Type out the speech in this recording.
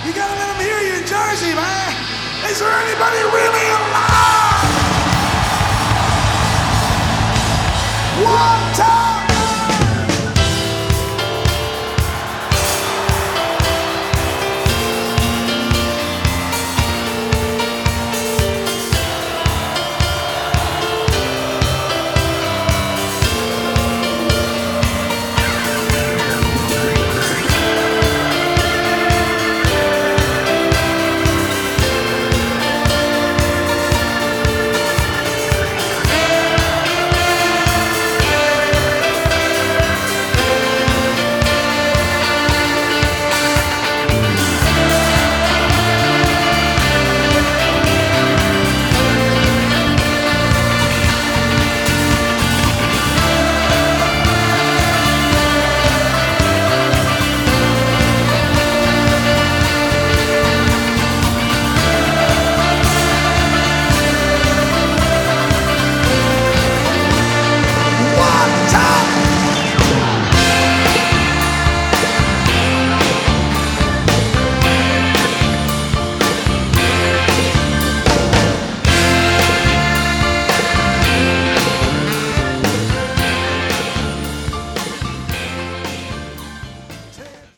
You gotta let them hear you in Jersey, man. Is there anybody really alive? One time.